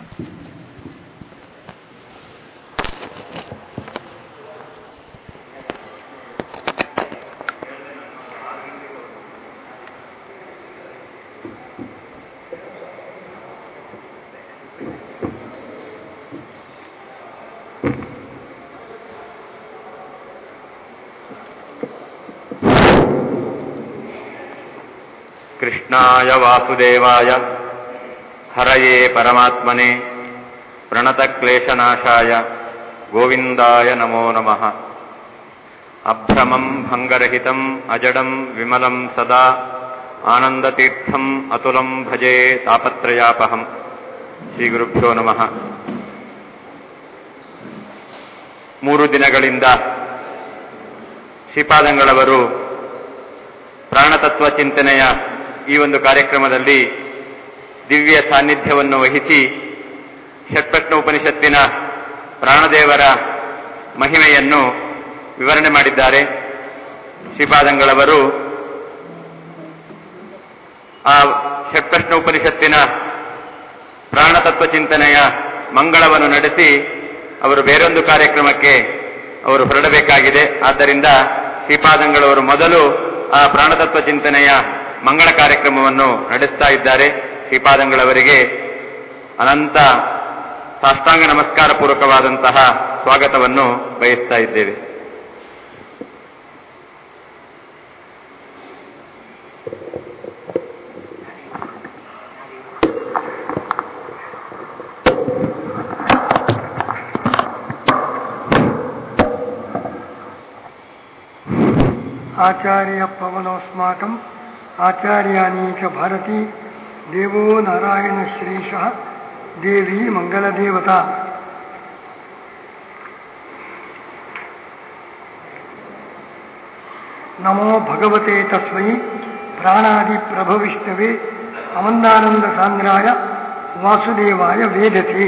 ಕೃಷ್ಣಾಯ ವಾಸುದೇವಾಯ ಹರಯೇ ಪರಮಾತ್ಮನೇ ಪ್ರಣತಕ್ಲೇಶನಾಶಾಯ ಗೋವಿಂದಾಯ ನಮೋ ನಮಃ. ಅಭ್ರಮಂ ಭಂಗರಹಿತಂ ಅಜಡಂ ವಿಮಲಂ ಸದಾ ಆನಂದತೀರ್ಥಂ ಅತುಲಂ ಭಜೆ ತಾಪತ್ರಯಾಪಹಂ. ಶ್ರೀಗುರುಭ್ಯೋ ನಮಃ. 3 ದಿನಗಳಿಂದ ಶ್ರೀಪಾದಂಗಳವರು ಪ್ರಾಣತತ್ವ ಚಿಂತನೆಯ ಈ ಒಂದು ಕಾರ್ಯಕ್ರಮದಲ್ಲಿ ದಿವ್ಯ ಸಾನ್ನಿಧ್ಯವನ್ನು ವಹಿಸಿ ಷಟ್ಪ್ರಶ್ನ ಉಪನಿಷತ್ತಿನ ಪ್ರಾಣದೇವರ ಮಹಿಮೆಯನ್ನು ವಿವರಣೆ ಮಾಡಿದ್ದಾರೆ. ಶ್ರೀಪಾದಂಗಳವರು ಆ ಷಟ್ಪ್ರಶ್ನ ಉಪನಿಷತ್ತಿನ ಪ್ರಾಣತತ್ವ ಚಿಂತನೆಯ ಮಂಗಳವನ್ನು ನಡೆಸಿ ಅವರು ಬೇರೊಂದು ಕಾರ್ಯಕ್ರಮಕ್ಕೆ ಅವರು ಹೊರಡಬೇಕಾಗಿದೆ. ಆದ್ದರಿಂದ ಶ್ರೀಪಾದಂಗಳವರು ಮೊದಲು ಆ ಪ್ರಾಣತತ್ವ ಚಿಂತನೆಯ ಮಂಗಳ ಕಾರ್ಯಕ್ರಮವನ್ನು ನಡೆಸ್ತಾ ಇದ್ದಾರೆ. ಶ್ರೀಪಾದಂಗಳವರಿಗೆ ಅನಂತ ಸಾಷ್ಟಾಂಗ ನಮಸ್ಕಾರ ಪೂರ್ವಕವಾದಂತಹ ಸ್ವಾಗತವನ್ನು ಬಯಸ್ತಾ ಇದ್ದೇವೆ. ಆಚಾರ್ಯ ಪವನೋಸ್ಮಾಕಂ ಆಚಾರ್ಯಾಣಿ ಚ ಭಾರತಿ ದೇವೋ ನಾರಾಯಣ ಶ್ರೀಶಃ ದೇವಿ ಮಂಗಲದೇವತಾ. ನಮೋ ಭಗವತೆ ತಸ್ಮೈ ಪ್ರಾಣಾದಿ ಪ್ರಭವಿಷ್ಣವೇ ಅಮಂದಾನಂದ ಸಾಂದ್ರಾಯ ವಾಸುದೇವಾಯ ವೇದತೆ.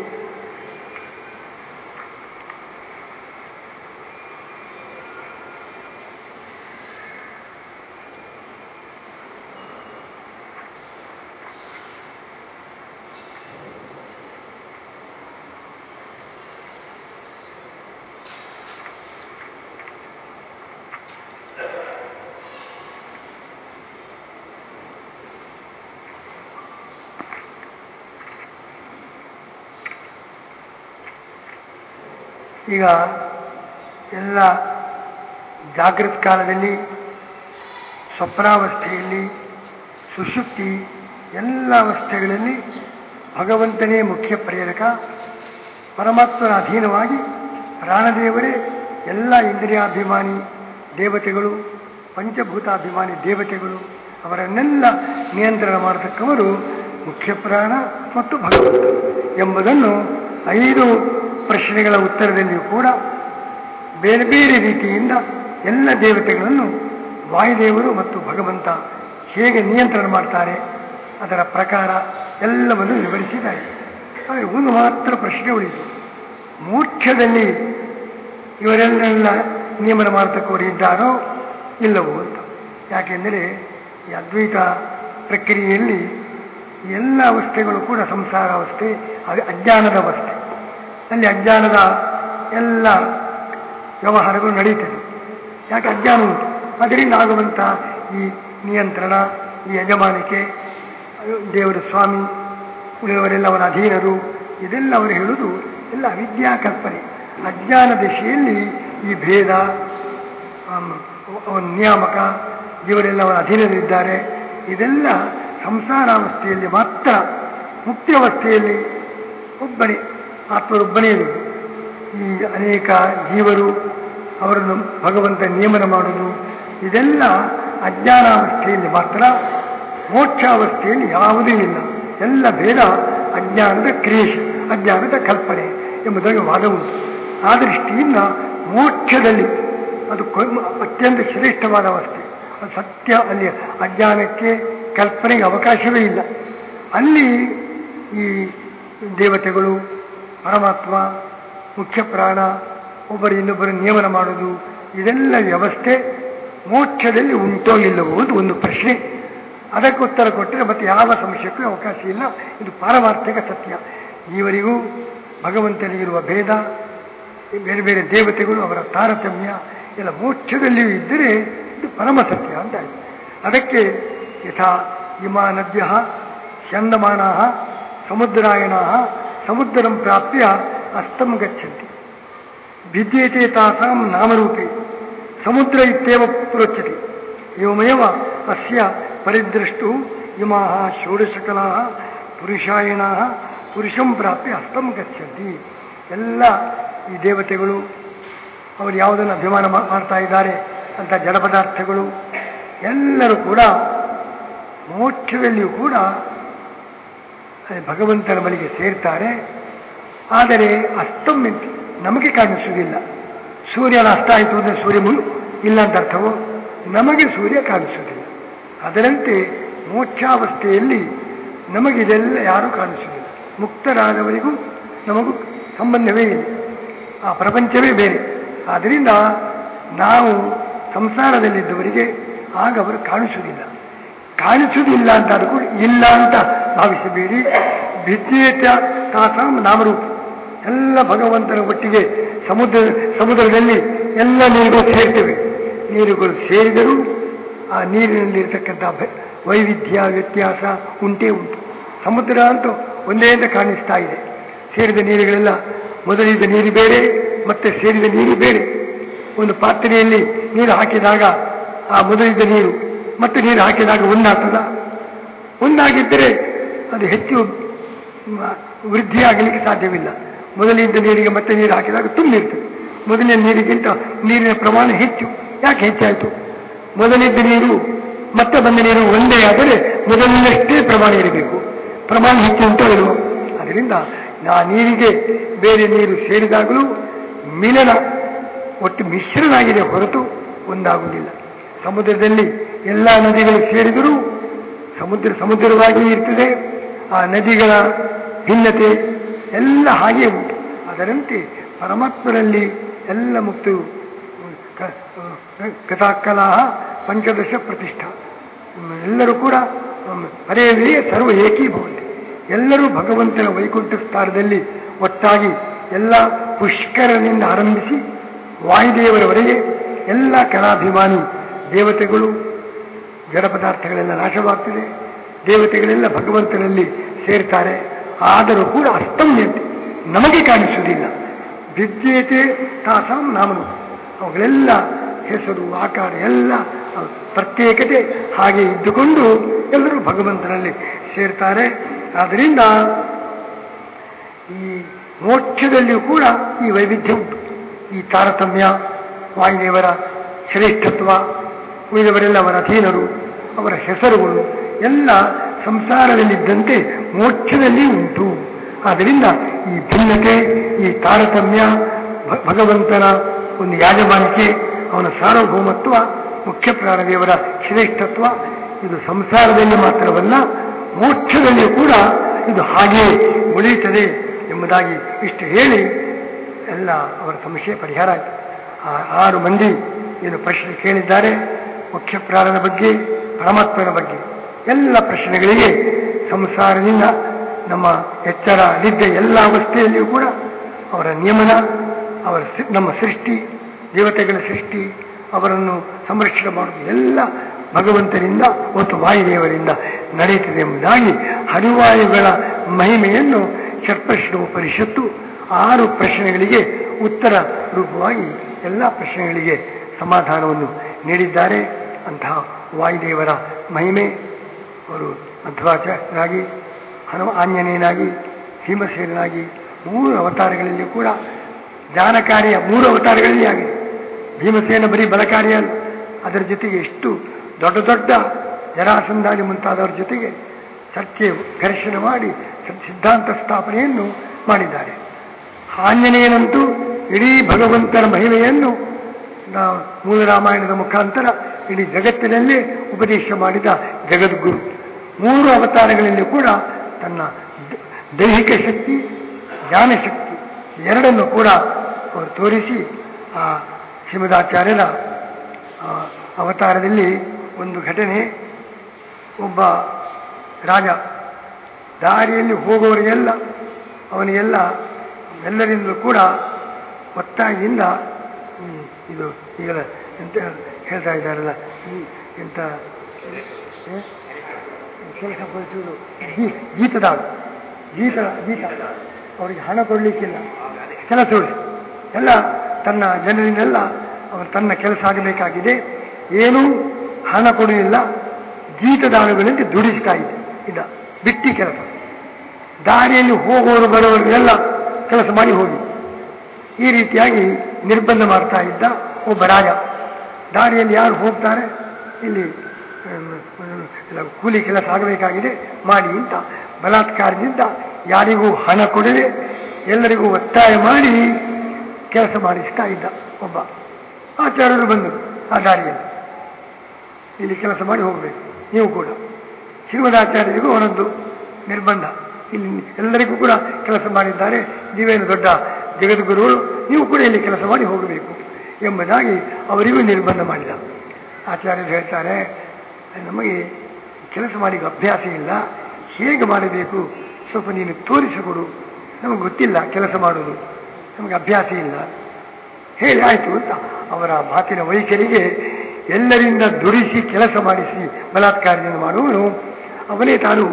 ಈಗ ಎಲ್ಲ ಜಾಗೃತ ಕಾಲದಲ್ಲಿ, ಸ್ವಪ್ನಾವಸ್ಥೆಯಲ್ಲಿ, ಸುಷುಪ್ತಿ ಎಲ್ಲ ಅವಸ್ಥೆಗಳಲ್ಲಿ ಭಗವಂತನೇ ಮುಖ್ಯ ಪ್ರೇರಕ. ಪರಮಾತ್ಮನ ಅಧೀನವಾಗಿ ಪ್ರಾಣದೇವರೇ ಎಲ್ಲ ಇಂದ್ರಿಯಾಭಿಮಾನಿ ದೇವತೆಗಳು, ಪಂಚಭೂತಾಭಿಮಾನಿ ದೇವತೆಗಳು ಅವರನ್ನೆಲ್ಲ ನಿಯಂತ್ರಣ ಮಾಡತಕ್ಕವರು ಮುಖ್ಯ ಪ್ರಾಣ ಮತ್ತು ಭಗವಂತ ಎಂಬುದನ್ನು 5 ಪ್ರಶ್ನೆಗಳ ಉತ್ತರದಲ್ಲಿಯೂ ಕೂಡ ಬೇರೆ ಬೇರೆ ರೀತಿಯಿಂದ ಎಲ್ಲ ದೇವತೆಗಳನ್ನು ವಾಯುದೇವರು ಮತ್ತು ಭಗವಂತ ಹೇಗೆ ನಿಯಂತ್ರಣ ಮಾಡ್ತಾರೆ ಅದರ ಪ್ರಕಾರ ಎಲ್ಲವನ್ನು ವಿವರಿಸಿದ್ದಾರೆ. ಆದರೆ ಒಂದು ಮಾತ್ರ ಪ್ರಶ್ನೆ ಉಳಿತು, ಮೋಕ್ಷದಲ್ಲಿ ಇವರೆಲ್ಲ ನಿಯಮನ ಮಾಡತಕ್ಕವರು ಇದ್ದಾರೋ ಇಲ್ಲವೋ ಅಂತ. ಯಾಕೆಂದರೆ ಈ ಅದ್ವೈತ ಪ್ರಕ್ರಿಯೆಯಲ್ಲಿ ಎಲ್ಲ ಅವಸ್ಥೆಗಳು ಕೂಡ ಸಂಸಾರಾವಸ್ಥೆ, ಅದು ಅಜ್ಞಾನದ ಅವಸ್ಥೆ. ಅಲ್ಲಿ ಅಜ್ಞಾನದ ಎಲ್ಲ ವ್ಯವಹಾರಗಳು ನಡೀತದೆ. ಯಾಕೆ ಅಜ್ಞಾನ ಉಂಟು, ಅದರಿಂದ ಆಗುವಂಥ ಈ ನಿಯಂತ್ರಣ, ಈ ಯಜಮಾನಿಕೆ, ದೇವರ ಸ್ವಾಮಿ, ಉಳಿದವರೆಲ್ಲ ಅವರ ಅಧೀನರು, ಇದೆಲ್ಲ ಅವರು ಹೇಳುವುದು ಎಲ್ಲ ಅವಿದ್ಯಾ ಕಲ್ಪನೆ. ಅಜ್ಞಾನ ದಿಶೆಯಲ್ಲಿ ಈ ಭೇದ, ಅವನ ನಿಯಾಮಕ, ಇವರೆಲ್ಲ ಅವರ ಅಧೀನರಿದ್ದಾರೆ, ಇದೆಲ್ಲ ಸಂಸಾರಾವಸ್ಥೆಯಲ್ಲಿ ಮಾತ್ರ. ಮುಕ್ತಿಯವಸ್ಥೆಯಲ್ಲಿ ಒಬ್ಬನೇ ಆತ್ಮರೊಬ್ಬನೇ ಇರುವುದು. ಈ ಅನೇಕ ಜೀವರು ಅವರನ್ನು ಭಗವಂತ ನಿಯಮನ ಮಾಡುವುದು ಇದೆಲ್ಲ ಅಜ್ಞಾನಾವಸ್ಥೆಯಲ್ಲಿ ಮಾತ್ರ. ಮೋಕ್ಷಾವಸ್ಥೆಯಲ್ಲಿ ಯಾವುದೂ ಇಲ್ಲ. ಎಲ್ಲ ಭೇದ ಅಜ್ಞಾನದ ಕ್ರಿಯೇಷನ್, ಅಜ್ಞಾನದ ಕಲ್ಪನೆ ಎಂಬುದಾಗಿ ವಾದ ಉಂಟು. ಆ ದೃಷ್ಟಿಯಿಂದ ಮೋಕ್ಷದಲ್ಲಿ ಅದು ಅತ್ಯಂತ ಶ್ರೇಷ್ಠವಾದ ಅವಸ್ಥೆ, ಅದು ಸತ್ಯ. ಅಲ್ಲಿ ಅಜ್ಞಾನಕ್ಕೆ ಕಲ್ಪನೆಗೆ ಅವಕಾಶವೇ ಇಲ್ಲ. ಅಲ್ಲಿ ಈ ದೇವತೆಗಳು, ಪರಮಾತ್ಮ, ಮುಖ್ಯ ಪ್ರಾಣ, ಒಬ್ಬರು ಇನ್ನೊಬ್ಬರು ನಿಯಮನ ಮಾಡುವುದು ಇದೆಲ್ಲ ವ್ಯವಸ್ಥೆ ಮೋಕ್ಷದಲ್ಲಿ ಉಂಟೋ ಇಲ್ಲವೋ ಅಂತ ಒಂದು ಪ್ರಶ್ನೆ. ಅದಕ್ಕೆ ಉತ್ತರ ಕೊಟ್ಟರೆ ಮತ್ತೆ ಯಾವ ಸಂಶಯಕ್ಕೂ ಅವಕಾಶ ಇಲ್ಲ. ಇದು ಪಾರಮಾರ್ಥಿಕ ಸತ್ಯ. ಇವರಿಗೂ ಭಗವಂತನಿಗಿರುವ ಭೇದ, ಬೇರೆ ಬೇರೆ ದೇವತೆಗಳು ಅವರ ತಾರತಮ್ಯ ಎಲ್ಲ ಮೋಕ್ಷದಲ್ಲಿಯೂ ಇದ್ದರೆ ಇದು ಪರಮ ಸತ್ಯ ಅಂತ ಆಯಿತು. ಅದಕ್ಕೆ ಯಥಾ ಇಮಾ ನದ್ಯ ಸ್ಯಂದಮಾನಾ ಸಮುದ್ರಾಯಣ ಸಮುದ್ರಂ ಪ್ರಾಪ್ಯ ಅಸ್ತಂ ಗಚ್ಚಂತಿ ಭಿದ್ಯೇತೆ ತಾಸಾಂ ನಾಮರೂಪೇ ಸಮುದ್ರ ಇತ್ಯೇವ ಪ್ರೋಚ್ಯತೆ ಏವಮೇವ ಅಸ್ಯ ಪರಿದೃಷ್ಟು ಇಮಾಃ ಷೋಡಶಕಲಾಃ ಪುರುಷಾಯಣಾಃ ಪುರುಷಂ ಪ್ರಾಪ್ಯ ಅಸ್ತಂ ಗಚ್ಚಂತಿ. ಎಲ್ಲ ಈ ದೇವತೆಗಳು ಅವರು ಯಾವುದನ್ನು ಅಭಿಮಾನ ಮಾಡ್ತಾ ಇದ್ದಾರೆ ಅಂತ ಜಡ ಪದಾರ್ಥಗಳು ಎಲ್ಲರೂ ಕೂಡ ಮೋಕ್ಷದಲ್ಲಿಯೂ ಕೂಡ ಭಗವಂತನ ಬಳಿಗೆ ಸೇರ್ತಾರೆ. ಆದರೆ ಅಸ್ತಂ ಅಂತ ನಮಗೆ ಕಾಣಿಸುವುದಿಲ್ಲ. ಸೂರ್ಯನ ಅಸ್ತ ಆಯಿತು ಅಂದರೆ ಸೂರ್ಯ ಇಲ್ಲ ಅಂತ ಅರ್ಥವೋ? ನಮಗೆ ಸೂರ್ಯ ಕಾಣಿಸುವುದಿಲ್ಲ. ಅದರಂತೆ ಮೋಕ್ಷಾವಸ್ಥೆಯಲ್ಲಿ ನಮಗಿದೆಲ್ಲ ಯಾರೂ ಕಾಣಿಸುವುದಿಲ್ಲ. ಮುಕ್ತರಾದವರಿಗೂ ನಮಗೂ ಸಂಬಂಧವೇ ಇಲ್ಲ, ಆ ಪ್ರಪಂಚವೇ ಬೇರೆ. ಆದ್ದರಿಂದ ನಾವು ಸಂಸಾರದಲ್ಲಿದ್ದವರಿಗೆ ಆಗ ಅವರು ಕಾಣಿಸುವುದಿಲ್ಲ. ಕಾಣಿಸುವುದಿಲ್ಲ ಅಂತ ಅದು ಕೂಡ ಇಲ್ಲ ಅಂತ ಭಾವಿಸಬೇಡಿ. ಭಿದ್ಯೇತ ತಾಸಾಂ ನಾಮರೂಪ ಎಲ್ಲ ಭಗವಂತನ ಒಟ್ಟಿಗೆ ಸಮುದ್ರದಲ್ಲಿ ಎಲ್ಲ ನೀರುಗಳು ಸೇರ್ತವೆ. ನೀರುಗಳು ಸೇರಿದರೂ ಆ ನೀರಿನಲ್ಲಿರ್ತಕ್ಕಂಥ ವೈವಿಧ್ಯ ವ್ಯತ್ಯಾಸ ಉಂಟೇ ಉಂಟು. ಸಮುದ್ರ ಅಂತೂ ಒಂದೇ ಅಂತ ಕಾಣಿಸ್ತಾ ಇದೆ. ಸೇರಿದ ನೀರುಗಳೆಲ್ಲ ಮೊದಲಿದ್ದ ನೀರು ಬೇರೆ, ಮತ್ತೆ ಸೇರಿದ ನೀರು ಬೇರೆ. ಒಂದು ಪಾತ್ರೆಯಲ್ಲಿ ನೀರು ಹಾಕಿದಾಗ ಆ ಮೊದಲಿದ್ದ ನೀರು ಮತ್ತೆ ನೀರು ಹಾಕಿದಾಗ ಒಂದಾಗ್ತದ? ಒಂದಾಗಿದ್ದರೆ ಅದು ಹೆಚ್ಚು ವೃದ್ಧಿಯಾಗಲಿಕ್ಕೆ ಸಾಧ್ಯವಿಲ್ಲ. ಮೊದಲಿದ್ದ ನೀರಿಗೆ ಮತ್ತೆ ನೀರು ಹಾಕಿದಾಗ ತುಂಬಿರ್ತದೆ. ಮೊದಲಿನ ನೀರಿಗಿಂತ ನೀರಿನ ಪ್ರಮಾಣ ಹೆಚ್ಚು. ಯಾಕೆ ಹೆಚ್ಚಾಯಿತು? ಮೊದಲಿದ್ದ ನೀರು ಮತ್ತೆ ಬಂದ ನೀರು ಒಂದೇ ಆದರೆ ಮೊದಲಿನಷ್ಟೇ ಪ್ರಮಾಣ ಇರಬೇಕು. ಪ್ರಮಾಣ ಹೆಚ್ಚು ಉಂಟೋ ಇಲ್ವೋ? ಅದರಿಂದ ಆ ನೀರಿಗೆ ಬೇರೆ ನೀರು ಸೇರಿದಾಗಲೂ ಮಿಲನ ಒಟ್ಟು ಮಿಶ್ರನಾಗಿದೆ ಹೊರತು ಒಂದಾಗುವುದಿಲ್ಲ. ಸಮುದ್ರದಲ್ಲಿ ಎಲ್ಲ ನದಿಗಳು ಸೇರಿದರೂ ಸಮುದ್ರವಾಗಿ ಇರ್ತದೆ. ಆ ನದಿಗಳ ಭಿನ್ನತೆ ಎಲ್ಲ ಹಾಗೆ ಉಂಟು. ಅದರಂತೆ ಪರಮಾತ್ಮನಲ್ಲಿ ಎಲ್ಲ ಮುಕ್ತು ಕಥಾಕಲಾ ಪಂಚದಶ ಪ್ರತಿಷ್ಠಾ ಎಲ್ಲರೂ ಕೂಡ ಹರೇವೇ ಸರ್ವ ಏಕೀಭವಂತಿ. ಎಲ್ಲರೂ ಭಗವಂತನ ವೈಕುಂಠ ಸ್ಥಾನದಲ್ಲಿ ಒಟ್ಟಾಗಿ ಎಲ್ಲ ಪುಷ್ಕರನಿಂದ ಆರಂಭಿಸಿ ವಾಯುದೇವರವರೆಗೆ ಎಲ್ಲ ಕಲಾಭಿಮಾನಿ ದೇವತೆಗಳು, ಜಡ ಪದಾರ್ಥಗಳೆಲ್ಲ ನಾಶವಾಗ್ತದೆ. ದೇವತೆಗಳೆಲ್ಲ ಭಗವಂತನಲ್ಲಿ ಸೇರ್ತಾರೆ. ಆದರೂ ಕೂಡ ಅಸ್ತಮ್ಯತೆ ನಮಗೆ ಕಾಣಿಸುವುದಿಲ್ಲ. ಭಿದ್ಯೇತೆ ತಾಸಾಂ ನಾಮನು ಅವುಗಳೆಲ್ಲ ಹೆಸರು ಆಕಾರ ಎಲ್ಲ ಪ್ರತ್ಯೇಕತೆ ಹಾಗೆ ಇದ್ದುಕೊಂಡು ಎಲ್ಲರೂ ಭಗವಂತನಲ್ಲಿ ಸೇರ್ತಾರೆ. ಆದ್ದರಿಂದ ಈ ಮೋಕ್ಷದಲ್ಲಿಯೂ ಕೂಡ ಈ ವೈವಿಧ್ಯ ಉಂಟು. ಈ ತಾರತಮ್ಯ, ವಾಯುದೇವರ ಶ್ರೇಷ್ಠತ್ವ, ಉಳಿದವರೆಲ್ಲ ಅವರ ಅಧೀನರು, ಅವರ ಹೆಸರುಗಳು ಎಲ್ಲ ಸಂಸಾರದಲ್ಲಿದ್ದಂತೆ ಮೋಕ್ಷದಲ್ಲಿ ಉಂಟು. ಆದ್ದರಿಂದ ಈ ಭಿನ್ನತೆ, ಈ ತಾರತಮ್ಯ, ಭಗವಂತನ ಒಂದು ಯಾಜಮಾನಿಕೆ, ಅವನ ಸಾರ್ವಭೌಮತ್ವ, ಮುಖ್ಯ ಪ್ರಾಣದೇವರ ಶ್ರೇಷ್ಠತ್ವ ಇದು ಸಂಸಾರದಲ್ಲಿ ಮಾತ್ರವಲ್ಲ ಮೋಕ್ಷದಲ್ಲಿಯೂ ಕೂಡ ಇದು ಹಾಗೆಯೇ ಉಳಿಯುತ್ತದೆ ಎಂಬುದಾಗಿ ಇಷ್ಟು ಹೇಳಿ ಎಲ್ಲ ಅವರ ಸಂಶಯ ಪರಿಹಾರ ಆಯಿತು. ಆ 6 ಮಂದಿ ಏನು ಪ್ರಶ್ನೆ ಕೇಳಿದ್ದಾರೆ ಮುಖ್ಯ ಪ್ರಾಣದ ಬಗ್ಗೆ, ಪರಮಾತ್ಮನ ಬಗ್ಗೆ ಎಲ್ಲ ಪ್ರಶ್ನೆಗಳಿಗೆ ಸಂಸಾರದಿಂದ ನಮ್ಮ ಎಚ್ಚರ ನಿದ್ದೆ ಎಲ್ಲ ಅವಸ್ಥೆಯಲ್ಲಿಯೂ ಕೂಡ ಅವರ ನಿಯಮನ, ಅವರ ನಮ್ಮ ಸೃಷ್ಟಿ, ದೇವತೆಗಳ ಸೃಷ್ಟಿ, ಅವರನ್ನು ಸಂರಕ್ಷಣೆ ಮಾಡುವುದು ಎಲ್ಲ ಭಗವಂತನಿಂದ ಮತ್ತು ವಾಯುದೇವರಿಂದ ನಡೆಯುತ್ತದೆ ಎಂಬುದಾಗಿ ಹರಿವಾಯುಗಳ ಮಹಿಮೆಯನ್ನು ಷಟ್ಪ್ರಶ್ನೋಪನಿಷತ್ತು 6 ಪ್ರಶ್ನೆಗಳಿಗೆ ಉತ್ತರ ರೂಪವಾಗಿ ಎಲ್ಲ ಪ್ರಶ್ನೆಗಳಿಗೆ ಸಮಾಧಾನವನ್ನು ನೀಡಿದ್ದಾರೆ. ಅಂತಹ ವಾಯುದೇವರ ಮಹಿಮೆ, ಅವರು ಮಧ್ವಾಚಾರ್ಯರಾಗಿ, ಆಂಜನೇಯನಾಗಿ, ಭೀಮಸೇನಾಗಿ 3 ಅವತಾರಗಳಲ್ಲಿ ಕೂಡ ಜ್ಞಾನ ಕಾರ್ಯ 3 ಅವತಾರಗಳಲ್ಲಿ ಆಗಿದೆ. ಭೀಮಸೇನ ಬರೀ ಬಲ ಕಾರ್ಯ ಅಲ್ಲ, ಅದರ ಜೊತೆಗೆ ಎಷ್ಟು ದೊಡ್ಡ ದೊಡ್ಡ ಜರಾಸಂಧಾನಿ ಮುಂತಾದವರ ಜೊತೆಗೆ ಚರ್ಚೆ ಘರ್ಷಣೆ ಮಾಡಿ ಸಿದ್ಧಾಂತ ಸ್ಥಾಪನೆಯನ್ನು ಮಾಡಿದ್ದಾರೆ. ಆಂಜನೇಯನಂತೂ ಇಡೀ ಭಗವಂತನ ಮಹಿಮೆಯನ್ನು ಮೂಲ ರಾಮಾಯಣದ ಮುಖಾಂತರ ಇಡೀ ಜಗತ್ತಿನಲ್ಲೇ ಉಪದೇಶ ಮಾಡಿದ ಜಗದ್ಗುರು. 3 ಅವತಾರಗಳಲ್ಲಿ ಕೂಡ ತನ್ನ ದೈಹಿಕ ಶಕ್ತಿ, ಜ್ಞಾನಶಕ್ತಿ ಎರಡನ್ನು ಕೂಡ ಅವರು ತೋರಿಸಿ ಆ ಶ್ರೀಮದಾಚಾರ್ಯರ ಅವತಾರದಲ್ಲಿ ಒಂದು ಘಟನೆ, ಒಬ್ಬ ರಾಜ ದಾರಿಯಲ್ಲಿ ಹೋಗುವವರಿಗೆಲ್ಲ ಅವನಿಗೆಲ್ಲ ಎಲ್ಲರಿಂದಲೂ ಕೂಡ ಒತ್ತಾಯದಿಂದ ಇದು ಈಗ ಎಂತ ಹೇಳ್ತಾ ಇದ್ದಾರಲ್ಲ, ಎಂತ ಕೆಲಸಪಡಿಸುವುದು, ಜೀತದಾಳ, ಜೀತ ಅವರಿಗೆ ಹಣ ಕೊಡಲಿಕ್ಕಿಲ್ಲ, ಕೆಲಸಗಳು ಎಲ್ಲ ತನ್ನ ಜನರಿಂದೆಲ್ಲ ಅವರು ತನ್ನ ಕೆಲಸ ಆಗಬೇಕಾಗಿದೆ, ಏನೂ ಹಣ ಕೊಡುವುದಿಲ್ಲ, ಜೀತದಾಳುಗಳಂತೆ ದುಡಿಸ್ತಾ ಇದ್ದ ಬಿಟ್ಟಿ ಕೆಲಸ. ದಾರಿಯಲ್ಲಿ ಹೋಗೋರು ಬರೋರಿಗೆಲ್ಲ ಕೆಲಸ ಮಾಡಿ ಹೋಗಿ, ಈ ರೀತಿಯಾಗಿ ನಿರ್ಬಂಧ ಮಾಡ್ತಾ ಇದ್ದ ಒಬ್ಬ ರಾಜ. ದಾರಿಯಲ್ಲಿ ಯಾರು ಹೋಗ್ತಾರೆ, ಇಲ್ಲಿ ಕೂಲಿ ಕೆಲಸ ಆಗಬೇಕಾಗಿದೆ ಮಾಡಿ ಅಂತ ಬಲಾತ್ಕಾರದಿಂದ ಯಾರಿಗೂ ಹಣ ಕೊಡದೆ ಎಲ್ಲರಿಗೂ ಒತ್ತಾಯ ಮಾಡಿ ಕೆಲಸ ಮಾಡಿಸ್ತಾ ಇದ್ದ ಒಬ್ಬ. ಆಚಾರ್ಯರು ಬಂದರು ಆ ದಾರಿಯಲ್ಲಿ, ಇಲ್ಲಿ ಕೆಲಸ ಮಾಡಿ ಹೋಗಬೇಕು ನೀವು ಕೂಡ. ಶ್ರೀಮದಾಚಾರ್ಯರಿಗೂ ಅವನದ್ದು ನಿರ್ಬಂಧ, ಇಲ್ಲಿ ಎಲ್ಲರಿಗೂ ಕೂಡ ಕೆಲಸ ಮಾಡಿದ್ದಾರೆ, ನೀವೇನು ದೊಡ್ಡ ಜಗದ್ಗುರುಗಳು, ನೀವು ಕೂಡ ಇಲ್ಲಿ ಕೆಲಸ ಮಾಡಿ ಹೋಗಬೇಕು ಎಂಬುದಾಗಿ ಅವರಿಗೂ ನಿರ್ಬಂಧ ಮಾಡಿದ. ಆಚಾರ್ಯರು ಹೇಳ್ತಾರೆ, ನಮಗೆ ಕೆಲಸ ಮಾಡಿ ಅಭ್ಯಾಸ ಇಲ್ಲ, ಹೇಗೆ ಮಾಡಬೇಕು ಸ್ವಲ್ಪ ನೀನು ತೋರಿಸಿಕೊಡು, ನಮಗೆ ಗೊತ್ತಿಲ್ಲ ಕೆಲಸ ಮಾಡೋದು, ನಮಗೆ ಅಭ್ಯಾಸ ಇಲ್ಲ. ಹೇಳಿ ಆಯಿತು ಅಂತ ಅವರ ಮಾತಿನ ವೈಖರಿಗೆ ಎಲ್ಲರಿಂದ ದುಡಿಸಿ ಕೆಲಸ ಮಾಡಿಸಿ ಬಲಾತ್ಕಾರದಿಂದ ಮಾಡುವನು ಅವನೇ ತಾನು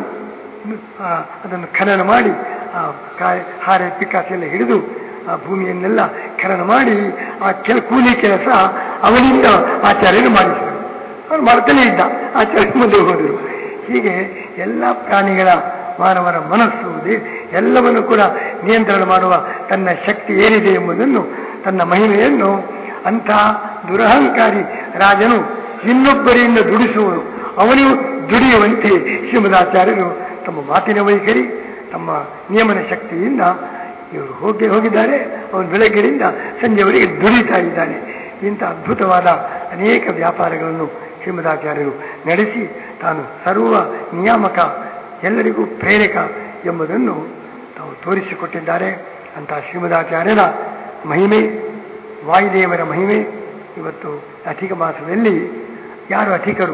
ಅದನ್ನು ಖನನ ಮಾಡಿ ಹಾರೆ ಪಿಕಾಸಿ ಎಲ್ಲ ಹಿಡಿದು ಆ ಭೂಮಿಯನ್ನೆಲ್ಲ ಖನನ ಮಾಡಿ ಆ ಕೂಲಿ ಕೆಲಸ ಅವನಿಂದ ಆಚಾರ್ಯರು ಮಾಡಿಸಿದರು. ಅವನು ಮಾಡ್ತಾನೇ ಇದ್ದ, ಆಚಾರ್ಯ ಮುಂದೆ ಹೋದರು. ಹೀಗೆ ಎಲ್ಲ ಪ್ರಾಣಿಗಳ ಮಾನವರ ಮನಸ್ಸು ಎಲ್ಲವನ್ನು ಕೂಡ ನಿಯಂತ್ರಣ ಮಾಡುವ ತನ್ನ ಶಕ್ತಿ ಏನಿದೆ ಎಂಬುದನ್ನು, ತನ್ನ ಮಹಿಮೆಯನ್ನು ಅಂಥ ದುರಹಂಕಾರಿ ರಾಜನು ಇನ್ನೊಬ್ಬರಿಂದ ದುಡಿಸುವನು, ಅವನಿಗೂ ದುಡಿಯುವಂತೆ ಶ್ರೀಮದಾಚಾರ್ಯರು ತಮ್ಮ ಮಾತಿನ ವೈಖರಿ, ತಮ್ಮ ನಿಯಮನ ಶಕ್ತಿಯಿಂದ ಇವರು ಹೋಗಿದ್ದಾರೆ. ಅವನು ಬೆಳಗ್ಗೆಯಿಂದ ಸಂಜೆವರೆಗೆ ದುಡಿತಾ ಇದ್ದಾನೆ. ಇಂಥ ಅದ್ಭುತವಾದ ಅನೇಕ ವ್ಯಾಪಾರಗಳನ್ನು ಶ್ರೀಮದಾಚಾರ್ಯರು ನಡೆಸಿ ತಾನು ಸರ್ವ ನಿಯಾಮಕ, ಎಲ್ಲರಿಗೂ ಪ್ರೇರಕ ಎಂಬುದನ್ನು ತಾವು ತೋರಿಸಿಕೊಟ್ಟಿದ್ದಾರೆ. ಅಂತಹ ಶ್ರೀಮದಾಚಾರ್ಯರ ಮಹಿಮೆ, ವಾಯುದೇವರ ಮಹಿಮೆ ಇವತ್ತು ಅಧಿಕ ಮಾಸದಲ್ಲಿ ಯಾರು ಅಧಿಕರು?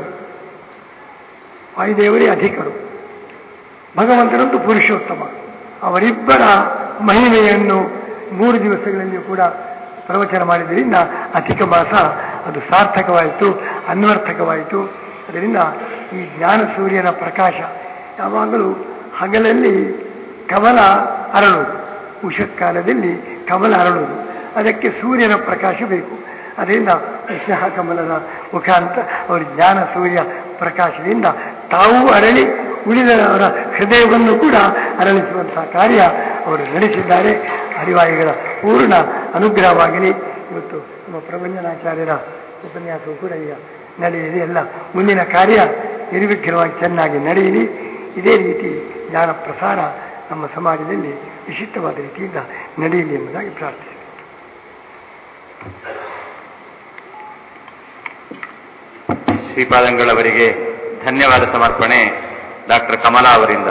ವಾಯುದೇವರೇ ಅಧಿಕರು, ಭಗವಂತನಂತೂ ಪುರುಷೋತ್ತಮ. ಅವರಿಬ್ಬರ ಮಹಿಮೆಯನ್ನು 3 ದಿವಸಗಳಲ್ಲಿ ಕೂಡ ಪ್ರವಚನ ಮಾಡಿದ್ದರಿಂದ ಅಧಿಕ ಮಾಸ ಅದು ಸಾರ್ಥಕವಾಯಿತು, ಅನ್ವರ್ಥಕವಾಯಿತು. ಅದರಿಂದ ಈ ಜ್ಞಾನ ಸೂರ್ಯನ ಪ್ರಕಾಶ ಯಾವಾಗಲೂ ಹಗಲಲ್ಲಿ ಕಮಲ ಅರಳುವುದು, ಉಷಕಾಲದಲ್ಲಿ ಕಮಲ ಅರಳುವುದು, ಅದಕ್ಕೆ ಸೂರ್ಯನ ಪ್ರಕಾಶ ಬೇಕು. ಅದರಿಂದ ವಿಷ್ಣು ಕಮಲದ ಮುಖಾಂತರ ಅವರು ಜ್ಞಾನ ಸೂರ್ಯ ಪ್ರಕಾಶದಿಂದ ತಾವೂ ಅರಳಿ ಉಳಿದವರ ಹೃದಯವನ್ನು ಕೂಡ ಅರಳಿಸುವಂತಹ ಕಾರ್ಯ ಅವರು ನಡೆಸಿದ್ದಾರೆ. ಹರಿವಾಯುಗಳ ಪೂರ್ಣ ಅನುಗ್ರಹವಾಗಲಿ. ಇವತ್ತು ನಮ್ಮ ಪ್ರಬಂಧನಾಚಾರ್ಯರ ಉಪನ್ಯಾಸವು ಕೂಡ ಈಗ ನಡೆಯಲಿ. ಎಲ್ಲ ಮುಂದಿನ ಕಾರ್ಯ ನಿರ್ವಿಘ್ನವಾಗಿ ಚೆನ್ನಾಗಿ ನಡೆಯಲಿ. ಇದೇ ರೀತಿ ಜ್ಞಾನ ಪ್ರಸಾರ ನಮ್ಮ ಸಮಾಜದಲ್ಲಿ ವಿಶಿಷ್ಟವಾದ ರೀತಿಯಿಂದ ನಡೆಯಲಿ ಎಂಬುದಾಗಿ ಪ್ರಾರ್ಥಿಸಿ. ಶ್ರೀಪಾದಂಗಳವರಿಗೆ ಧನ್ಯವಾದ ಸಮರ್ಪಣೆ ಡಾಕ್ಟರ್ ಕಮಲಾ ಅವರಿಂದ.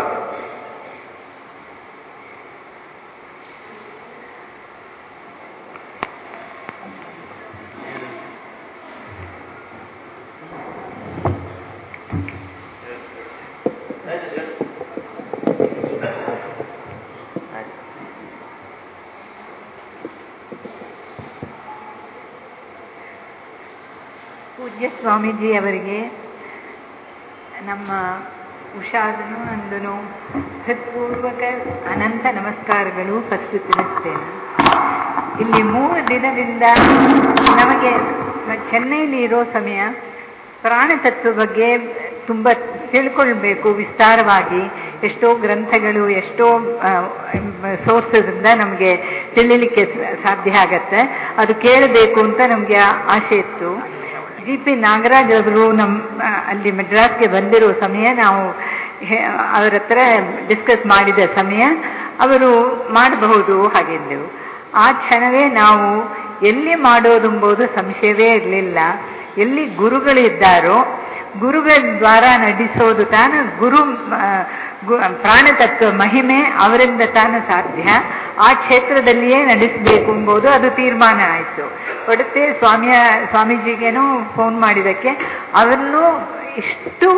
ಪೂಜ್ಯ ಸ್ವಾಮೀಜಿ ಅವರಿಗೆ ನಮ್ಮ ಉಷಾದನು ನಂದನು ಹೃತ್ಪೂರ್ವಕ ಅನಂತ ನಮಸ್ಕಾರಗಳು ಫಸ್ಟ್ ತಿಳಿಸ್ತೇನೆ. ಇಲ್ಲಿ 3 ದಿನದಿಂದ ನಮಗೆ ಚೆನ್ನೈಲಿ ಇರೋ ಸಮಯ ಪ್ರಾಣತತ್ವ ಬಗ್ಗೆ ತುಂಬ ತಿಳ್ಕೊಳ್ಬೇಕು ವಿಸ್ತಾರವಾಗಿ. ಎಷ್ಟೋ ಗ್ರಂಥಗಳು, ಎಷ್ಟೋ ಸೋರ್ಸಸ್ಯಿಂದ ನಮಗೆ ತಿಳಿಲಿಕ್ಕೆ ಸಾಧ್ಯ ಆಗತ್ತೆ. ಅದು ಕೇಳಬೇಕು ಅಂತ ನಮಗೆ ಆಸೆ ಇತ್ತು. GP ನಾಗರಾಜ್ ಅವರು ಅಲ್ಲಿ ಮೆಡ್ರಾಸ್ಗೆ ಬಂದಿರೋ ಸಮಯ ನಾವು ಅವರ ಹತ್ರ ಡಿಸ್ಕಸ್ ಮಾಡಿದ ಸಮಯ ಅವರು ಮಾಡಬಹುದು ಹಾಗೆಂದೆವು. ಆ ಕ್ಷಣವೇ ನಾವು ಎಲ್ಲಿ ಮಾಡೋದೆಂಬುದು ಸಂಶಯವೇ ಇರಲಿಲ್ಲ. ಎಲ್ಲಿ ಗುರುಗಳಿದ್ದಾರೋ ಗುರುಗಳ ದ್ವಾರ ನಡೆಸೋದು ತಾನು ಪ್ರಾಣತತ್ವ ಮಹಿಮೆ ಅವರಿಂದ ತಾನು ಸಾಧ್ಯ. ಆ ಕ್ಷೇತ್ರದಲ್ಲಿಯೇ ನಡೆಸಬೇಕು ಎಂಬುದು ಅದು ತೀರ್ಮಾನ ಆಯಿತು. ಹೊರತೆ ಸ್ವಾಮೀಜಿಗೇನೋ ಫೋನ್ ಮಾಡಿದ್ದಕ್ಕೆ ಅವರನ್ನು ಇಷ್ಟು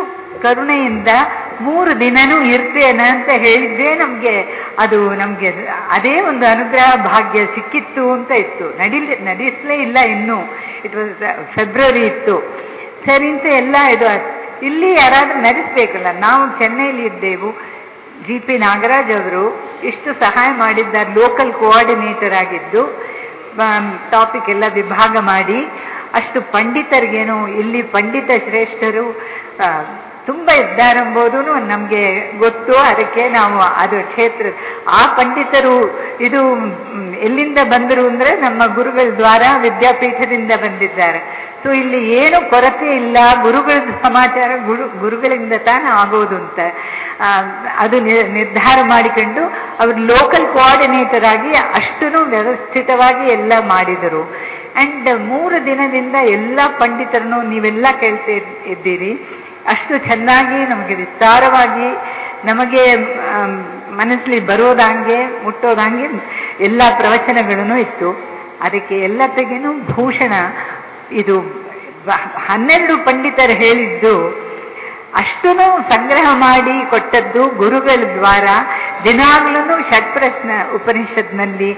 ಕರುಣೆಯಿಂದ 3 ದಿನನೂ ಇರ್ತೇನೆ ಅಂತ ಹೇಳಿದ್ದೇ ನಮ್ಗೆ ಅದೇ ಒಂದು ಅನುಗ್ರಹ ಭಾಗ್ಯ ಸಿಕ್ಕಿತ್ತು ಅಂತ ಇತ್ತು. ನಡೆಸಲೇ ಇಲ್ಲ ಇನ್ನೂ. ಇಟ್ ವಾಸ್ ಫೆಬ್ರವರಿ ಇತ್ತು. ಸರಿ ಅಂತ ಎಲ್ಲ ಇದು ಇಲ್ಲಿ ಯಾರಾದ್ರೂ ನಡೆಸ್ಬೇಕಲ್ಲ. ನಾವು ಚೆನ್ನೈಲಿ ಇದ್ದೇವು. GP ನಾಗರಾಜ್ ಅವರು ಇಷ್ಟು ಸಹಾಯ ಮಾಡಿದ್ದಾರೆ. ಲೋಕಲ್ ಕೋಆರ್ಡಿನೇಟರ್ ಆಗಿದ್ದು ಟಾಪಿಕ್ ಎಲ್ಲ ವಿಭಾಗ ಮಾಡಿ ಅಷ್ಟು ಪಂಡಿತರಿಗೇನು ಇಲ್ಲಿ ಪಂಡಿತ ಶ್ರೇಷ್ಠರು ತುಂಬ ಇದ್ದಾರೆಂಬುದು ನಮಗೆ ಗೊತ್ತು. ಅದಕ್ಕೆ ನಾವು ಅದು ಕ್ಷೇತ್ರ ಆ ಪಂಡಿತರು ಇದು ಎಲ್ಲಿಂದ ಬಂದರು ಅಂದರೆ ನಮ್ಮ ಗುರುಗಳ ದ್ವಾರ ವಿದ್ಯಾಪೀಠದಿಂದ ಬಂದಿದ್ದಾರೆ. ಸೊ ಇಲ್ಲಿ ಏನು ಕೊರತೆ ಇಲ್ಲ. ಗುರುಗಳ ಸಮಾಚಾರ ಗುರುಗಳಿಂದ ತಾನೇ ಆಗೋದು ಅಂತ ಅದು ನಿರ್ಧಾರ ಮಾಡಿಕೊಂಡು ಅವರು ಲೋಕಲ್ ಕೋಆರ್ಡಿನೇಟರ್ ಆಗಿ ಅಷ್ಟೂ ವ್ಯವಸ್ಥಿತವಾಗಿ ಎಲ್ಲ ಮಾಡಿದರು. ಅಂಡ್ 3 ದಿನದಿಂದ ಎಲ್ಲ ಪಂಡಿತರನ್ನು ನೀವೆಲ್ಲ ಕೇಳ್ತಾ ಇದ್ದೀರಿ. ಅಷ್ಟು ಚೆನ್ನಾಗಿ ನಮಗೆ ವಿಸ್ತಾರವಾಗಿ ನಮಗೆ ಮನಸ್ಸಲ್ಲಿ ಬರೋದಂಗೆ ಮುಟ್ಟೋದಂಗೆ ಎಲ್ಲ ಪ್ರವಚನಗಳೂ ಇತ್ತು. ಅದಕ್ಕೆ ಎಲ್ಲತ್ತಿಗೇನು ಭೂಷಣ ಇದು 12 ಪಂಡಿತರು ಹೇಳಿದ್ದು ಅಷ್ಟೂ ಸಂಗ್ರಹ ಮಾಡಿ ಕೊಟ್ಟದ್ದು ಗುರುಗಳ ದ್ವಾರ. ದಿನಾಗ್ಲೂ ಷಟ್ಪ್ರಶ್ನ ಉಪನಿಷತ್ನಲ್ಲಿ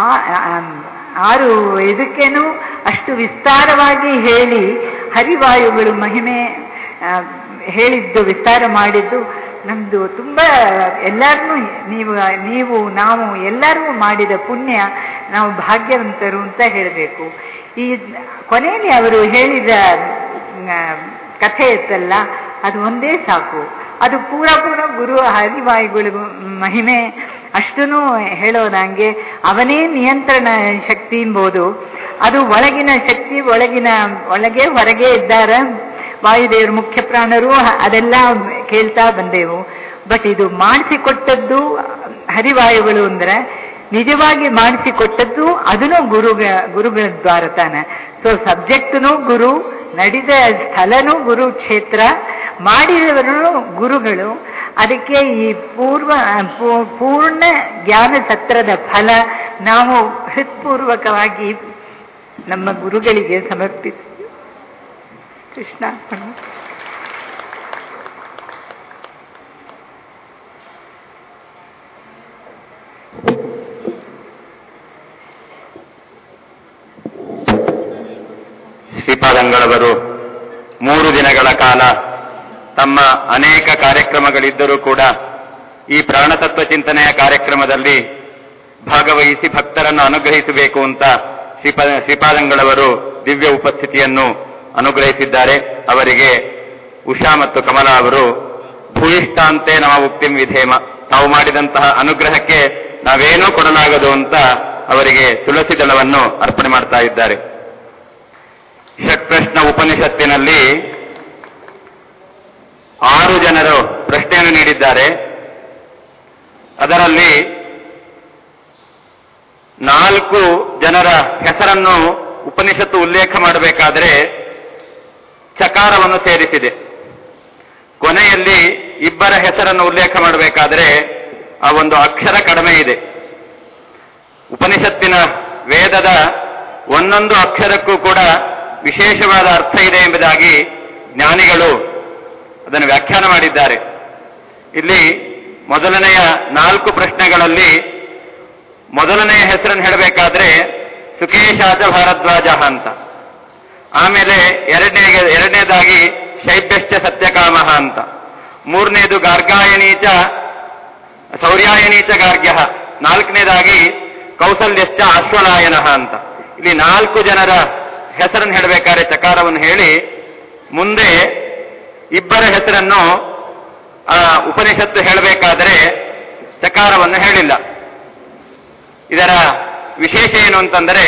6 ಇದಕ್ಕೇನು ಅಷ್ಟು ವಿಸ್ತಾರವಾಗಿ ಹೇಳಿ ಹರಿವಾಯುಗಳು ಮಹಿಮೆ ಹೇಳಿದ್ದು ವಿಸ್ತಾರ ಮಾಡಿದ್ದು ನಮ್ದು ತುಂಬಾ ಎಲ್ಲರನ್ನೂ ನೀವು ನಾವು ಎಲ್ಲರೂ ಮಾಡಿದ ಪುಣ್ಯ, ನಾವು ಭಾಗ್ಯವಂತರು ಅಂತ ಹೇಳಬೇಕು. ಈ ಕೊನೆಯಲ್ಲಿ ಅವರು ಹೇಳಿದ ಕಥೆ ಇತ್ತಲ್ಲ, ಅದು ಒಂದೇ ಸಾಕು. ಅದು ಪೂರ ಗುರು ಹರಿವಾಯುಗಳು ಮಹಿಮೆ ಅಷ್ಟೂ ಹೇಳೋದಂಗೆ ಅವನೇ ನಿಯಂತ್ರಣ ಶಕ್ತಿ ಎಂಬುದು. ಅದು ಒಳಗಿನ ಶಕ್ತಿ, ಒಳಗೆ ಹೊರಗೆ ಇದ್ದಾರೆ ವಾಯುದೇವರು, ಮುಖ್ಯ ಪ್ರಾಣರು, ಅದೆಲ್ಲ ಕೇಳ್ತಾ ಬಂದೆವು. ಬಟ್ ಇದು ಮಾಡಿಸಿಕೊಟ್ಟದ್ದು ಹರಿವಾಯುಗಳು ಅಂದ್ರೆ ನಿಜವಾಗಿ ಮಾಡಿಸಿಕೊಟ್ಟದ್ದು ಅದನ್ನು ಗುರುಗಳ ದ್ವಾರ ತಾನೆ. ಸೊ ಸಬ್ಜೆಕ್ಟ್ನು ಗುರು, ನಡೆದ ಸ್ಥಳನೂ ಗುರು ಕ್ಷೇತ್ರ, ಮಾಡಿದವರು ಗುರುಗಳು. ಅದಕ್ಕೆ ಈ ಪೂರ್ಣ ಜ್ಞಾನ ಸತ್ರದ ಫಲ ನಾವು ಹೃತ್ಪೂರ್ವಕವಾಗಿ ನಮ್ಮ ಗುರುಗಳಿಗೆ ಸಮರ್ಪಿಸಿ ಕೃಷ್ಣ. ಶ್ರೀಪಾದಂಗಳವರು 3 ದಿನಗಳ ಕಾಲ ತಮ್ಮ ಅನೇಕ ಕಾರ್ಯಕ್ರಮಗಳಿದ್ದರೂ ಕೂಡ ಈ ಪ್ರಾಣತತ್ವ ಚಿಂತನೆಯ ಕಾರ್ಯಕ್ರಮದಲ್ಲಿ ಭಾಗವಹಿಸಿ ಭಕ್ತರನ್ನು ಅನುಗ್ರಹಿಸಬೇಕು ಅಂತ ಶ್ರೀಪಾದಂಗಳವರು ದಿವ್ಯ ಉಪಸ್ಥಿತಿಯನ್ನು ಅನುಗ್ರಹಿಸಿದ್ದಾರೆ. ಅವರಿಗೆ ಉಷಾ ಮತ್ತು ಕಮಲಾ ಅವರು ಭೂಯಿಷ್ಠಾಂತೆ ನಮ ಉಕ್ತಿಂ ವಿಧೇಮ, ತಾವು ಮಾಡಿದಂತಹ ಅನುಗ್ರಹಕ್ಕೆ ನಾವೇನೂ ಕೊಡಲಾಗದು ಅಂತ ಅವರಿಗೆ ತುಳಸಿ ದಳವನ್ನು ಅರ್ಪಣೆ ಮಾಡ್ತಾ ಇದ್ದಾರೆ. ಷಟ್ಪ್ರಶ್ನ ಉಪನಿಷತ್ತಿನಲ್ಲಿ 6 ಜನರು ಪ್ರಶ್ನೆಯನ್ನು ನೀಡಿದ್ದಾರೆ. ಅದರಲ್ಲಿ 4 ಜನರ ಹೆಸರನ್ನು ಉಪನಿಷತ್ತು ಉಲ್ಲೇಖ ಮಾಡಬೇಕಾದರೆ ಚಕಾರವನ್ನು ಸೇರಿಸಿದೆ. ಕೊನೆಯಲ್ಲಿ 2 ಹೆಸರನ್ನು ಉಲ್ಲೇಖ ಮಾಡಬೇಕಾದರೆ ಆ ಒಂದು ಅಕ್ಷರ ಕಡಿಮೆ ಇದೆ. ಉಪನಿಷತ್ತಿನ ವೇದದ ಒಂದೊಂದು ಅಕ್ಷರಕ್ಕೂ ಕೂಡ ವಿಶೇಷವಾದ ಅರ್ಥ ಇದೆ ಎಂಬುದಾಗಿ ಜ್ಞಾನಿಗಳು ಅದನ್ನು ವ್ಯಾಖ್ಯಾನ ಮಾಡಿದ್ದಾರೆ. ಇಲ್ಲಿ ಮೊದಲನೆಯ 4 ಪ್ರಶ್ನೆಗಳಲ್ಲಿ ಮೊದಲನೆಯ ಹೆಸರನ್ನು ಹೇಳಬೇಕಾದ್ರೆ ಸುಕೇಶಾಚ ಭಾರದ್ವಾಜ ಅಂತ, ಆಮೇಲೆ ಎರಡನೇದಾಗಿ ಶೈಬ್ಯಶ್ಚ ಸತ್ಯಕಾಮ ಅಂತ, ಮೂರನೇದು ಗಾರ್ಗಾಯಣೀಚ ಸೌರ್ಯಾಯಣೀಚ ಗಾರ್ಗ್ಯ, 4ನೇದಾಗಿ ಕೌಸಲ್ಯಶ್ಚ ಅಶ್ವಲಾಯನ ಅಂತ. ಇಲ್ಲಿ 4 ಜನರ ಹೆಸರನ್ನು ಹೇಳಬೇಕಾದ್ರೆ ಚಕಾರವನ್ನು ಹೇಳಿ ಮುಂದೆ 2 ಹೆಸರನ್ನು ಆ ಉಪನಿಷತ್ತು ಹೇಳಬೇಕಾದರೆ ಚಕಾರವನ್ನು ಹೇಳಿಲ್ಲ. ಇದರ ವಿಶೇಷ ಏನು ಅಂತಂದರೆ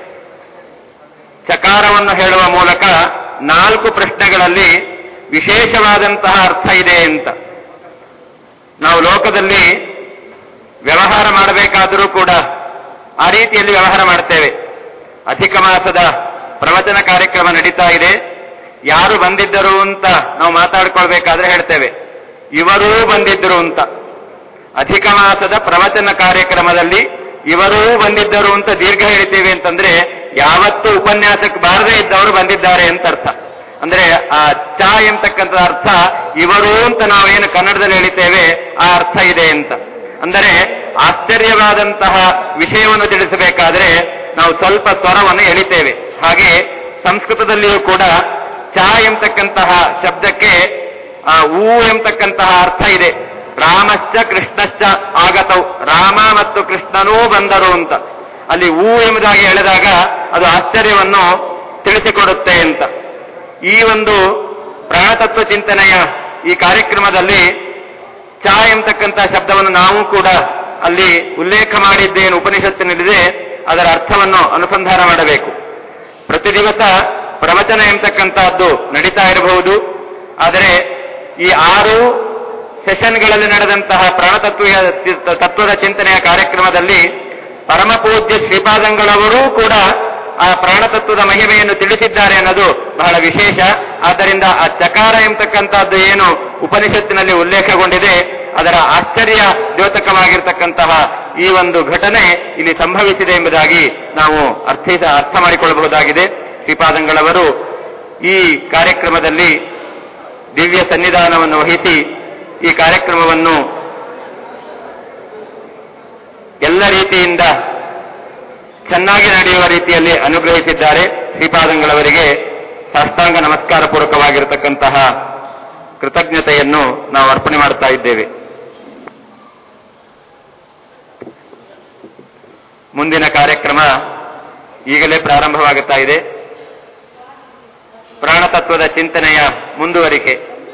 ಚಕಾರವನ್ನು ಹೇಳುವ ಮೂಲಕ 4 ಪ್ರಶ್ನೆಗಳಲ್ಲಿ ವಿಶೇಷವಾದಂತಹ ಅರ್ಥ ಇದೆ ಅಂತ. ನಾವು ಲೋಕದಲ್ಲಿ ವ್ಯವಹಾರ ಮಾಡಬೇಕಾದರೂ ಕೂಡ ಆ ರೀತಿಯಲ್ಲಿ ವ್ಯವಹಾರ ಮಾಡ್ತೇವೆ. ಅಧಿಕ ಮಾಸದ ಪ್ರವಚನ ಕಾರ್ಯಕ್ರಮ ನಡೀತಾ ಇದೆ, ಯಾರು ಬಂದಿದ್ದರು ಅಂತ ನಾವು ಮಾತಾಡ್ಕೊಳ್ಬೇಕಾದ್ರೆ ಹೇಳ್ತೇವೆ ಇವರೂ ಬಂದಿದ್ದರು ಅಂತ. ಅಧಿಕ ಮಾಸದ ಪ್ರವಚನ ಕಾರ್ಯಕ್ರಮದಲ್ಲಿ ಇವರೂ ಬಂದಿದ್ದರು ಅಂತ ದೀರ್ಘ ಹೇಳ್ತೀವಿ ಅಂತಂದ್ರೆ ಯಾವತ್ತೂ ಉಪನ್ಯಾಸಕ್ಕೆ ಬಾರದೇ ಇದ್ದವರು ಬಂದಿದ್ದಾರೆ ಅಂತ ಅರ್ಥ. ಅಂದ್ರೆ ಆ ಚ ಎಂತಕ್ಕಂಥ ಅರ್ಥ ಇವರು ಅಂತ ನಾವೇನು ಕನ್ನಡದಲ್ಲಿ ಹೇಳಿದ್ದೇವೆ ಆ ಅರ್ಥ ಇದೆ ಅಂತ. ಅಂದರೆ ಆಶ್ಚರ್ಯವಾದಂತಹ ವಿಷಯವನ್ನು ತಿಳಿಸಬೇಕಾದ್ರೆ ನಾವು ಸ್ವಲ್ಪ ಸ್ವರವನ್ನು ಎಳಿತೇವೆ. ಹಾಗೆ ಸಂಸ್ಕೃತದಲ್ಲಿಯೂ ಕೂಡ ಚ ಎಂತಕ್ಕಂತಹ ಶಬ್ದಕ್ಕೆ ಊ ಎಂತಕ್ಕಂತಹ ಅರ್ಥ ಇದೆ. ರಾಮಶ್ಚ ಕೃಷ್ಣಶ್ಚ ಆಗತೌ, ರಾಮ ಮತ್ತು ಕೃಷ್ಣನೂ ಬಂದರು ಅಂತ. ಅಲ್ಲಿ ಊ ಎಂಬುದಾಗಿ ಹೇಳಿದಾಗ ಅದು ಆಶ್ಚರ್ಯವನ್ನು ತಿಳಿಸಿಕೊಡುತ್ತೆ ಅಂತ. ಈ ಒಂದು ಪ್ರಾಣತತ್ವ ಚಿಂತನೆಯ ಈ ಕಾರ್ಯಕ್ರಮದಲ್ಲಿ ಚ ಎಂತಕ್ಕಂಥ ಶಬ್ದವನ್ನು ನಾವು ಕೂಡ ಅಲ್ಲಿ ಉಲ್ಲೇಖ ಮಾಡಿದ್ದೇನು ಉಪನಿಷತ್ತಿನಲ್ಲಿದೆ, ಅದರ ಅರ್ಥವನ್ನು ಅನುಸಂಧಾನ ಮಾಡಬೇಕು. ಪ್ರತಿ ದಿವಸ ಪ್ರವಚನ ಎಂತಕ್ಕಂತಹದ್ದು ನಡೀತಾ ಇರಬಹುದು. ಆದರೆ ಈ 6 ಸೆಷನ್ಗಳಲ್ಲಿ ನಡೆದಂತಹ ತತ್ವದ ಚಿಂತನೆಯ ಕಾರ್ಯಕ್ರಮದಲ್ಲಿ ಪರಮಪೂಜ್ಯ ಶ್ರೀಪಾದಂಗಳವರೂ ಕೂಡ ಆ ಪ್ರಾಣತತ್ವದ ಮಹಿಮೆಯನ್ನು ತಿಳಿಸಿದ್ದಾರೆ ಅನ್ನೋದು ಬಹಳ ವಿಶೇಷ. ಆದ್ದರಿಂದ ಆ ಚಕಾರ ಎಂಬತಕ್ಕಂಥದ್ದು ಏನು ಉಪನಿಷತ್ತಿನಲ್ಲಿ ಉಲ್ಲೇಖಗೊಂಡಿದೆ, ಅದರ ಆಶ್ಚರ್ಯ ದ್ಯೋತಕವಾಗಿರ್ತಕ್ಕಂತಹ ಈ ಒಂದು ಘಟನೆ ಇಲ್ಲಿ ಸಂಭವಿಸಿದೆ ಎಂಬುದಾಗಿ ನಾವು ಅರ್ಥ ಮಾಡಿಕೊಳ್ಳಬಹುದಾಗಿದೆ. ಶ್ರೀಪಾದಂಗಳವರು ಈ ಕಾರ್ಯಕ್ರಮದಲ್ಲಿ ದಿವ್ಯ ಸನ್ನಿಧಾನವನ್ನು ವಹಿಸಿ ಈ ಕಾರ್ಯಕ್ರಮವನ್ನು ಎಲ್ಲ ರೀತಿಯಿಂದ ಚೆನ್ನಾಗಿ ನಡೆಯುವ ರೀತಿಯಲ್ಲಿ ಅನುಗ್ರಹಿಸಿದ್ದಾರೆ. ಶ್ರೀಪಾದಂಗಳವರಿಗೆ ಸಾಷ್ಟಾಂಗ ನಮಸ್ಕಾರ ಪೂರ್ವಕವಾಗಿರತಕ್ಕಂತಹ ಕೃತಜ್ಞತೆಯನ್ನು ನಾವು ಅರ್ಪಣೆ ಮಾಡ್ತಾ ಇದ್ದೇವೆ. ಮುಂದಿನ ಕಾರ್ಯಕ್ರಮ ಈಗಲೇ ಪ್ರಾರಂಭವಾಗುತ್ತಾ ಇದೆ. ಪ್ರಾಣತತ್ವದ ಚಿಂತನೆಯ ಮುಂದುವರಿಕೆ.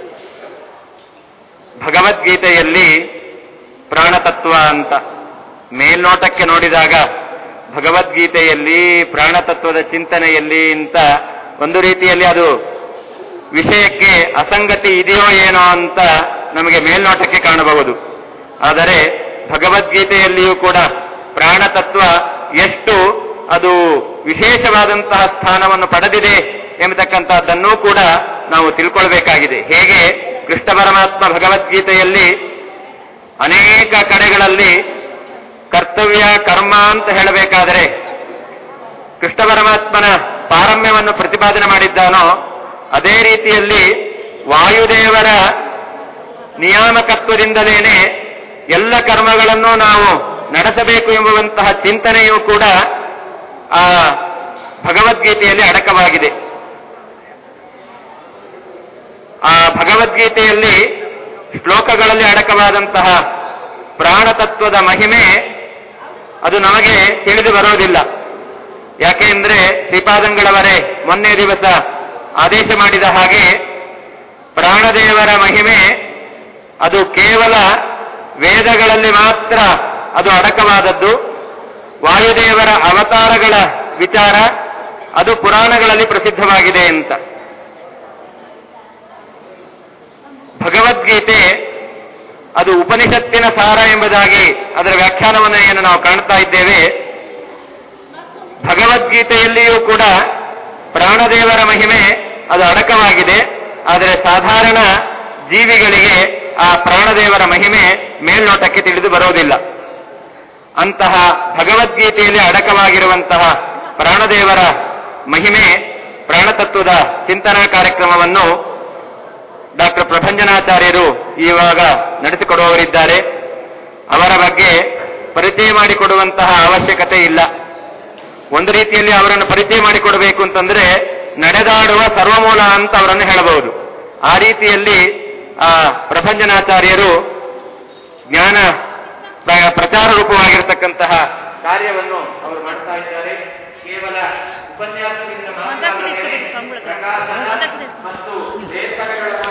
ಭಗವದ್ಗೀತೆಯಲ್ಲಿ ಪ್ರಾಣತತ್ವ ಅಂತ ಮೇಲ್ನೋಟಕ್ಕೆ ನೋಡಿದಾಗ ಭಗವದ್ಗೀತೆಯಲ್ಲಿ ಪ್ರಾಣತತ್ವದ ಚಿಂತನೆಯಲ್ಲಿ ಅಂತ ಒಂದು ರೀತಿಯಲ್ಲಿ ಅದು ವಿಷಯಕ್ಕೆ ಅಸಂಗತಿ ಇದೆಯೋ ಏನೋ ಅಂತ ನಮಗೆ ಮೇಲ್ನೋಟಕ್ಕೆ ಕಾಣಬಹುದು. ಆದರೆ ಭಗವದ್ಗೀತೆಯಲ್ಲಿಯೂ ಕೂಡ ಪ್ರಾಣತತ್ವ ಎಷ್ಟು ಅದು ವಿಶೇಷವಾದಂತಹ ಸ್ಥಾನವನ್ನು ಪಡೆದಿದೆ ಎಂಬತಕ್ಕಂಥದ್ದನ್ನೂ ಕೂಡ ನಾವು ತಿಳ್ಕೊಳ್ಬೇಕಾಗಿದೆ. ಹೇಗೆ ಕೃಷ್ಣ ಪರಮಾತ್ಮ ಭಗವದ್ಗೀತೆಯಲ್ಲಿ ಅನೇಕ ಕಡೆಗಳಲ್ಲಿ ಕರ್ತವ್ಯ ಕರ್ಮ ಅಂತ ಹೇಳಬೇಕಾದರೆ ಕೃಷ್ಣ ಪರಮಾತ್ಮನ ಪಾರಮ್ಯವನ್ನು ಪ್ರತಿಪಾದನೆ ಮಾಡಿದ್ದಾನೋ, ಅದೇ ರೀತಿಯಲ್ಲಿ ವಾಯುದೇವರ ನಿಯಾಮಕತ್ವದಿಂದಲೇನೆ ಎಲ್ಲ ಕರ್ಮಗಳನ್ನು ನಾವು ನಡೆಸಬೇಕು ಎಂಬುವಂತಹ ಚಿಂತನೆಯೂ ಕೂಡ ಆ ಭಗವದ್ಗೀತೆಯಲ್ಲಿ ಅಡಕವಾಗಿದೆ. ಆ ಭಗವದ್ಗೀತೆಯಲ್ಲಿ ಶ್ಲೋಕಗಳಲ್ಲಿ ಅಡಕವಾದಂತಹ ಪ್ರಾಣತತ್ವದ ಮಹಿಮೆ ಅದು ನಮಗೆ ತಿಳಿದು ಬರೋದಿಲ್ಲ. ಯಾಕೆ ಅಂದರೆ ಶ್ರೀಪಾದಂಗಳವರೇ ಮೊನ್ನೆ ದಿವಸ ಆದೇಶ ಮಾಡಿದ ಹಾಗೆ ಪ್ರಾಣದೇವರ ಮಹಿಮೆ ಅದು ಕೇವಲ ವೇದಗಳಲ್ಲಿ ಮಾತ್ರ ಅದು ಅಡಕವಾದದ್ದು. ವಾಯುದೇವರ ಅವತಾರಗಳ ವಿಚಾರ ಅದು ಪುರಾಣಗಳಲ್ಲಿ ಪ್ರಸಿದ್ಧವಾಗಿದೆ ಅಂತ. ಭಗವದ್ಗೀತೆ ಅದು ಉಪನಿಷತ್ತಿನ ಸಾರ ಎಂಬುದಾಗಿ ಅದರ ವ್ಯಾಖ್ಯಾನವನ್ನು ಏನು ನಾವು ಕಾಣ್ತಾ ಇದ್ದೇವೆ. ಭಗವದ್ಗೀತೆಯಲ್ಲಿಯೂ ಕೂಡ ಪ್ರಾಣದೇವರ ಮಹಿಮೆ ಅದು ಅಡಕವಾಗಿದೆ. ಆದರೆ ಸಾಧಾರಣ ಜೀವಿಗಳಿಗೆ ಆ ಪ್ರಾಣದೇವರ ಮಹಿಮೆ ಮೇಲ್ನೋಟಕ್ಕೆ ತಿಳಿದು ಬರೋದಿಲ್ಲ. ಅಂತಹ ಭಗವದ್ಗೀತೆಯಲ್ಲಿ ಅಡಕವಾಗಿರುವಂತಹ ಪ್ರಾಣದೇವರ ಮಹಿಮೆ ಪ್ರಾಣತತ್ವದ ಚಿಂತನಾ ಕಾರ್ಯಕ್ರಮವನ್ನು ಡಾಕ್ಟರ್ ಪ್ರಭಂಜನಾಚಾರ್ಯರು ಇವಾಗ ನಡೆಸಿಕೊಡುವವರಿದ್ದಾರೆ. ಅವರ ಬಗ್ಗೆ ಪರಿಚಯ ಮಾಡಿಕೊಡುವಂತಹ ಅವಶ್ಯಕತೆ ಇಲ್ಲ. ಒಂದು ರೀತಿಯಲ್ಲಿ ಅವರನ್ನು ಪರಿಚಯ ಮಾಡಿಕೊಡಬೇಕು ಅಂತಂದ್ರೆ ನಡೆದಾಡುವ ಸರ್ವಮೂಲ ಅಂತ ಅವರನ್ನು ಹೇಳಬಹುದು. ಆ ರೀತಿಯಲ್ಲಿ ಆ ಪ್ರಭಂಜನಾಚಾರ್ಯರು ಜ್ಞಾನ ಪ್ರಚಾರ ರೂಪವಾಗಿರತಕ್ಕಂತಹ ಕಾರ್ಯವನ್ನು ಅವರು ಮಾಡ್ತಾ ಇದ್ದಾರೆ. ಕೇವಲ ಉಪನ್ಯಾಸದಿಂದ ಮಾತ್ರ ಪ್ರಕಾಶನ ಮತ್ತು ಲೇಖನಗಳ